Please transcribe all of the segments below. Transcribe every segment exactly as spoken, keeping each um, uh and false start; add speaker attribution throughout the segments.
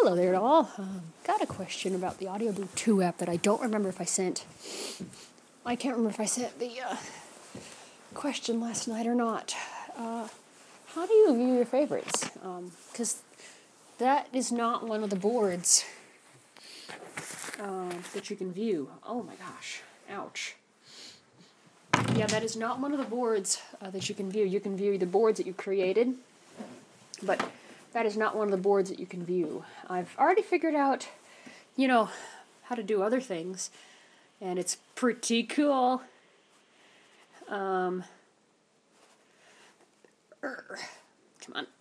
Speaker 1: Hello there all. Um, got a question about the Audioboo two app that I don't remember if I sent. I can't remember if I sent the uh, question last night or not. Uh, how do you view your favorites? Because um, that is not one of the boards uh, that you can view. Oh my gosh. Ouch. Yeah, that is not one of the boards uh, that you can view. You can view the boards that you created, but that is not one of the boards that you can view. I've already figured out, you know, how to do other things, and it's pretty cool. Um, er, come on.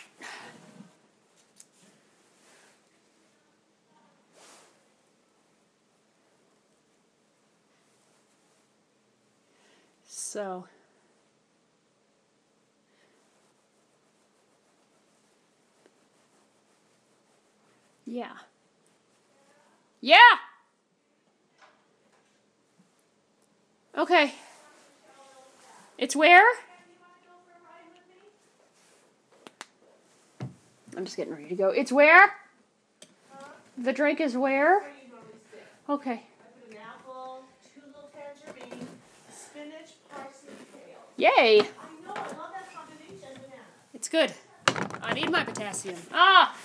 Speaker 1: So, yeah. Yeah! Okay. It's where? I'm just getting ready to go. It's where?
Speaker 2: Huh?
Speaker 1: The drink is where?
Speaker 2: Where you normally sit.
Speaker 1: Okay.
Speaker 2: I put an apple, two little tangerines, spinach, parsley, kale.
Speaker 1: Yay!
Speaker 2: I know, I love that combination, banana.
Speaker 1: It's good. I need my potassium. Ah!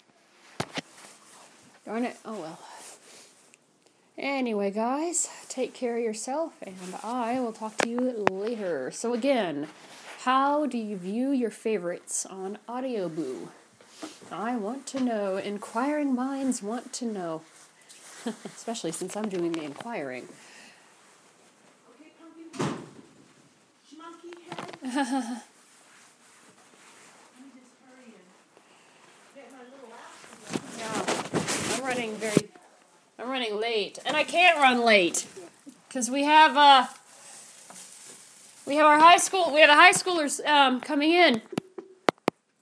Speaker 1: Darn it. Oh well. Anyway, guys, take care of yourself, and I will talk to you later. So again, how do you view your favorites on Audioboo? I want to know. Inquiring minds want to know. Especially since I'm doing the inquiring.
Speaker 2: Okay, pumpkin. Monkey head. Let me just hurry and get my little ass together.
Speaker 1: Yeah, I'm running very, I'm running late, and I can't run late because we have uh, we have our high school, we have the high schoolers um, coming in.